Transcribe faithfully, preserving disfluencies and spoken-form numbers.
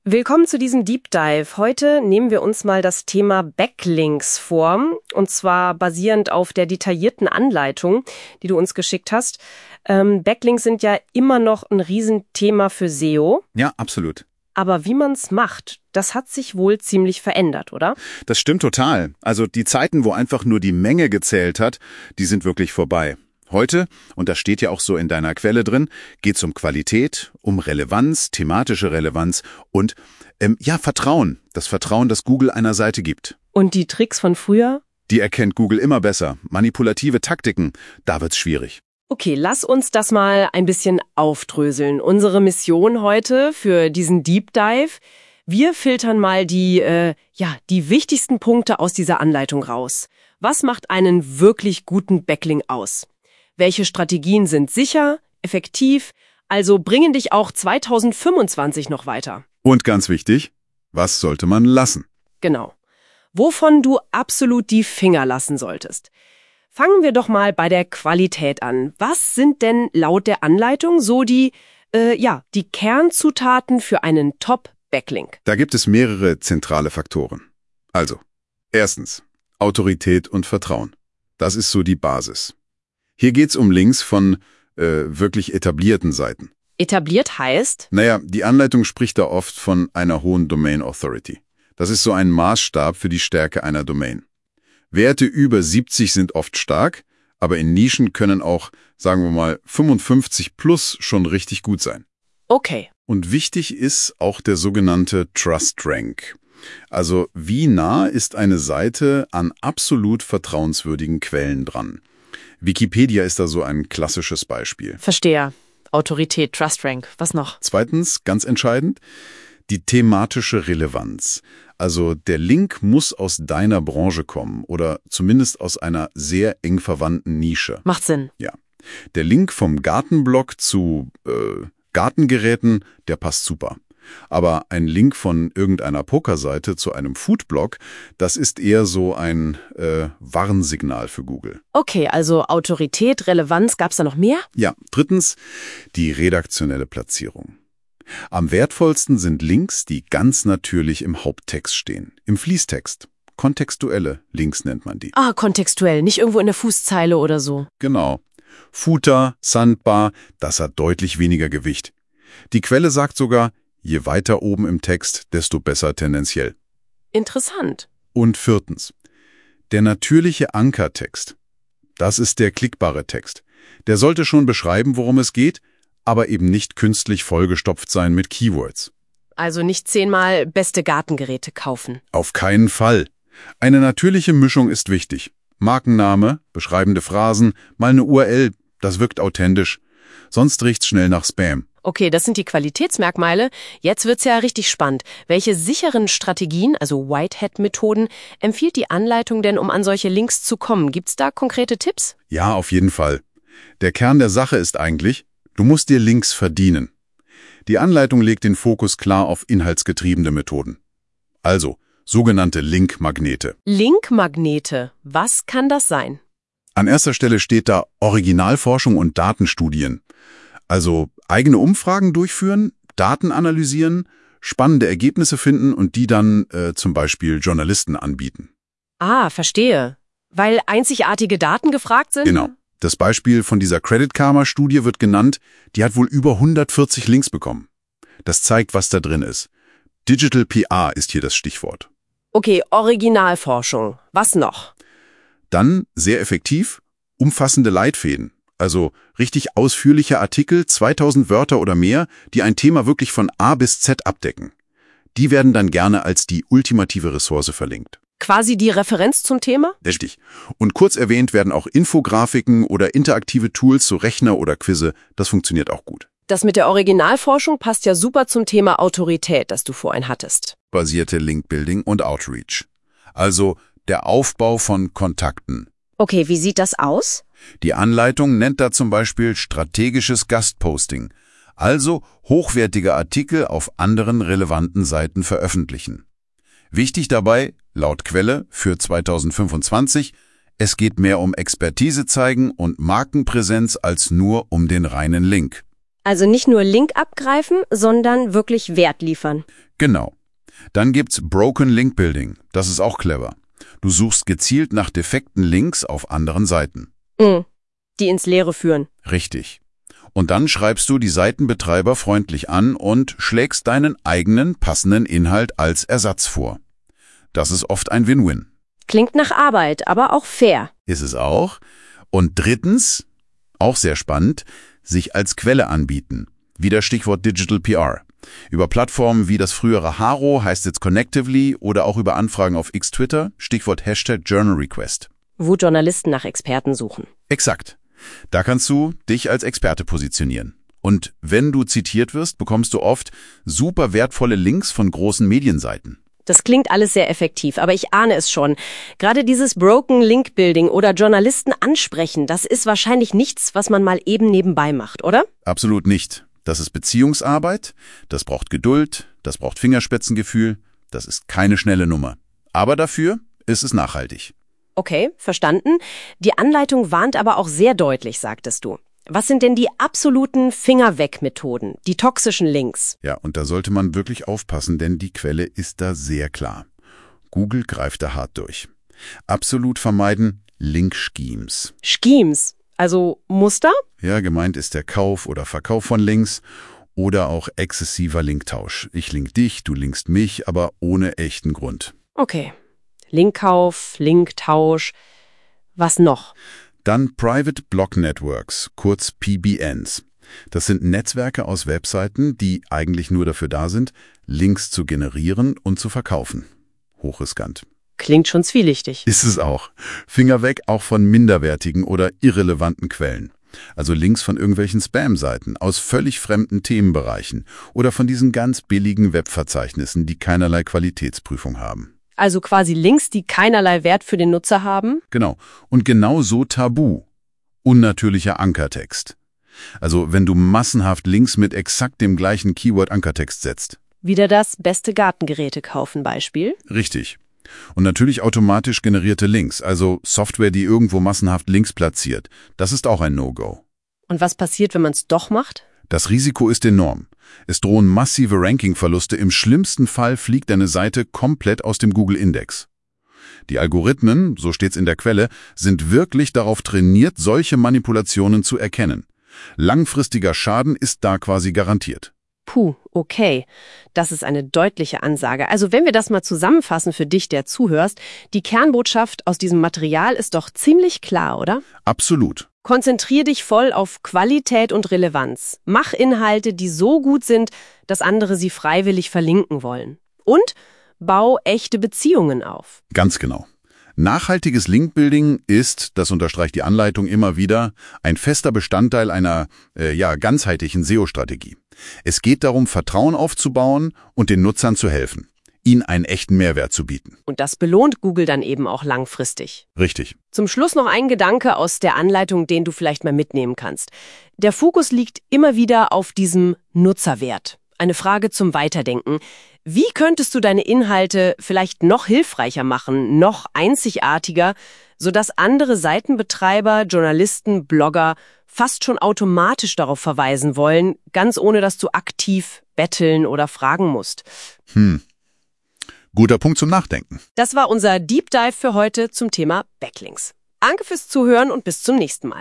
Willkommen zu diesem Deep Dive. Heute nehmen wir uns mal das Thema Backlinks vor, und zwar basierend auf der detaillierten Anleitung, die du uns geschickt hast. Ähm, Backlinks sind ja immer noch ein Riesenthema für S E O. Ja, absolut. Aber wie man es macht, das hat sich wohl ziemlich verändert, oder? Das stimmt total. Also die Zeiten, wo einfach nur die Menge gezählt hat, die sind wirklich vorbei. Heute, und das steht ja auch so in deiner Quelle drin, geht es um Qualität, um Relevanz, thematische Relevanz und ähm, ja, Vertrauen. Das Vertrauen, das Google einer Seite gibt. Und die Tricks von früher? Die erkennt Google immer besser. Manipulative Taktiken, da wird's schwierig. Okay, lass uns das mal ein bisschen aufdröseln. Unsere Mission heute für diesen Deep Dive: Wir filtern mal die, äh, ja, die wichtigsten Punkte aus dieser Anleitung raus. Was macht einen wirklich guten Backlink aus? Welche Strategien sind sicher, effektiv, also bringen dich auch zweitausendfünfundzwanzig noch weiter? Und ganz wichtig, was sollte man lassen? Genau. Wovon du absolut die Finger lassen solltest. Fangen wir doch mal bei der Qualität an. Was sind denn laut der Anleitung so die, äh, ja, die Kernzutaten für einen Top-Backlink? Da gibt es mehrere zentrale Faktoren. Also, erstens, Autorität und Vertrauen. Das ist so die Basis. Hier geht's um Links von äh, wirklich etablierten Seiten. Etabliert heißt? Naja, die Anleitung spricht da oft von einer hohen Domain Authority. Das ist so ein Maßstab für die Stärke einer Domain. Werte über siebzig sind oft stark, aber in Nischen können auch, sagen wir mal, fünfundfünfzig plus schon richtig gut sein. Okay. Und wichtig ist auch der sogenannte Trust Rank. Also wie nah ist eine Seite an absolut vertrauenswürdigen Quellen dran? Wikipedia ist da so ein klassisches Beispiel. Verstehe. Autorität, Trust Rank. Was noch? Zweitens, ganz entscheidend, die thematische Relevanz. Also der Link muss aus deiner Branche kommen oder zumindest aus einer sehr eng verwandten Nische. Macht Sinn. Ja. Der Link vom Gartenblog zu äh, Gartengeräten, der passt super. Aber ein Link von irgendeiner Pokerseite zu einem Foodblog, das ist eher so ein äh, Warnsignal für Google. Okay, also Autorität, Relevanz, gab's da noch mehr? Ja, drittens, die redaktionelle Platzierung. Am wertvollsten sind Links, die ganz natürlich im Haupttext stehen, im Fließtext. Kontextuelle Links nennt man die. Ah, kontextuell, nicht irgendwo in der Fußzeile oder so. Genau. Footer, Sandbar, das hat deutlich weniger Gewicht. Die Quelle sagt sogar, je weiter oben im Text, desto besser tendenziell. Interessant. Und viertens, der natürliche Ankertext. Das ist der klickbare Text. Der sollte schon beschreiben, worum es geht, aber eben nicht künstlich vollgestopft sein mit Keywords. Also nicht zehnmal beste Gartengeräte kaufen. Auf keinen Fall. Eine natürliche Mischung ist wichtig. Markenname, beschreibende Phrasen, mal eine U R L, das wirkt authentisch. Sonst riecht's schnell nach Spam. Okay, das sind die Qualitätsmerkmale. Jetzt wird's ja richtig spannend. Welche sicheren Strategien, also Whitehat-Methoden, empfiehlt die Anleitung denn, um an solche Links zu kommen? Gibt's da konkrete Tipps? Ja, auf jeden Fall. Der Kern der Sache ist eigentlich, du musst dir Links verdienen. Die Anleitung legt den Fokus klar auf inhaltsgetriebene Methoden. Also, sogenannte Linkmagnete. Linkmagnete, was kann das sein? An erster Stelle steht da Originalforschung und Datenstudien. Also eigene Umfragen durchführen, Daten analysieren, spannende Ergebnisse finden und die dann äh, zum Beispiel Journalisten anbieten. Ah, verstehe. Weil einzigartige Daten gefragt sind? Genau. Das Beispiel von dieser Credit Karma-Studie wird genannt, die hat wohl über hundertvierzig Links bekommen. Das zeigt, was da drin ist. Digital P R ist hier das Stichwort. Okay, Originalforschung. Was noch? Dann, sehr effektiv, umfassende Leitfäden. Also richtig ausführliche Artikel, zweitausend Wörter oder mehr, die ein Thema wirklich von A bis Z abdecken. Die werden dann gerne als die ultimative Ressource verlinkt. Quasi die Referenz zum Thema? Richtig. Und kurz erwähnt werden auch Infografiken oder interaktive Tools, so Rechner oder Quizze. Das funktioniert auch gut. Das mit der Originalforschung passt ja super zum Thema Autorität, das du vorhin hattest. Basierte Linkbuilding und Outreach. Also der Aufbau von Kontakten. Okay, wie sieht das aus? Die Anleitung nennt da zum Beispiel strategisches Gastposting, also hochwertige Artikel auf anderen relevanten Seiten veröffentlichen. Wichtig dabei, laut Quelle für zweitausendfünfundzwanzig, es geht mehr um Expertise zeigen und Markenpräsenz als nur um den reinen Link. Also nicht nur Link abgreifen, sondern wirklich Wert liefern. Genau. Dann gibt's Broken Link Building. Das ist auch clever. Du suchst gezielt nach defekten Links auf anderen Seiten. Mhm. Die ins Leere führen. Richtig. Und dann schreibst du die Seitenbetreiber freundlich an und schlägst deinen eigenen passenden Inhalt als Ersatz vor. Das ist oft ein Win-Win. Klingt nach Arbeit, aber auch fair. Ist es auch. Und drittens, auch sehr spannend, sich als Quelle anbieten. Wieder Stichwort Digital P R. Über Plattformen wie das frühere Haro, heißt jetzt Connectively, oder auch über Anfragen auf X-Twitter, Stichwort Hashtag Journal Request. Wo Journalisten nach Experten suchen. Exakt. Da kannst du dich als Experte positionieren. Und wenn du zitiert wirst, bekommst du oft super wertvolle Links von großen Medienseiten. Das klingt alles sehr effektiv, aber ich ahne es schon. Gerade dieses Broken Link Building oder Journalisten ansprechen, das ist wahrscheinlich nichts, was man mal eben nebenbei macht, oder? Absolut nicht. Das ist Beziehungsarbeit, das braucht Geduld, das braucht Fingerspitzengefühl, das ist keine schnelle Nummer. Aber dafür ist es nachhaltig. Okay, verstanden. Die Anleitung warnt aber auch sehr deutlich, sagtest du. Was sind denn die absoluten Finger-weg-Methoden, die toxischen Links? Ja, und da sollte man wirklich aufpassen, denn die Quelle ist da sehr klar. Google greift da hart durch. Absolut vermeiden Link-Schemes. Schemes, also Muster? Ja, gemeint ist der Kauf oder Verkauf von Links oder auch exzessiver Linktausch. Ich link dich, du linkst mich, aber ohne echten Grund. Okay. Linkkauf, Linktausch. Was noch? Dann Private Block Networks, kurz P B Ns. Das sind Netzwerke aus Webseiten, die eigentlich nur dafür da sind, Links zu generieren und zu verkaufen. Hochriskant. Klingt schon zwielichtig. Ist es auch. Finger weg auch von minderwertigen oder irrelevanten Quellen. Also Links von irgendwelchen Spam-Seiten aus völlig fremden Themenbereichen oder von diesen ganz billigen Webverzeichnissen, die keinerlei Qualitätsprüfung haben. Also quasi Links, die keinerlei Wert für den Nutzer haben? Genau. Und genau so tabu. Unnatürlicher Ankertext. Also wenn du massenhaft Links mit exakt dem gleichen Keyword-Ankertext setzt. Wieder das beste Gartengeräte kaufen Beispiel? Richtig. Und natürlich automatisch generierte Links, also Software, die irgendwo massenhaft Links platziert. Das ist auch ein No-Go. Und was passiert, wenn man es doch macht? Das Risiko ist enorm. Es drohen massive Rankingverluste. Im schlimmsten Fall fliegt deine Seite komplett aus dem Google-Index. Die Algorithmen, so steht's in der Quelle, sind wirklich darauf trainiert, solche Manipulationen zu erkennen. Langfristiger Schaden ist da quasi garantiert. Puh, okay. Das ist eine deutliche Ansage. Also wenn wir das mal zusammenfassen für dich, der zuhörst, die Kernbotschaft aus diesem Material ist doch ziemlich klar, oder? Absolut. Konzentrier dich voll auf Qualität und Relevanz. Mach Inhalte, die so gut sind, dass andere sie freiwillig verlinken wollen. Und bau echte Beziehungen auf. Ganz genau. Nachhaltiges Linkbuilding ist, das unterstreicht die Anleitung immer wieder, ein fester Bestandteil einer äh, ja, ganzheitlichen S E O-Strategie. Es geht darum, Vertrauen aufzubauen und den Nutzern zu helfen, ihnen einen echten Mehrwert zu bieten. Und das belohnt Google dann eben auch langfristig. Richtig. Zum Schluss noch ein Gedanke aus der Anleitung, den du vielleicht mal mitnehmen kannst. Der Fokus liegt immer wieder auf diesem Nutzerwert. Eine Frage zum Weiterdenken. Wie könntest du deine Inhalte vielleicht noch hilfreicher machen, noch einzigartiger, sodass andere Seitenbetreiber, Journalisten, Blogger fast schon automatisch darauf verweisen wollen, ganz ohne dass du aktiv betteln oder fragen musst? Hm. Guter Punkt zum Nachdenken. Das war unser Deep Dive für heute zum Thema Backlinks. Danke fürs Zuhören und bis zum nächsten Mal.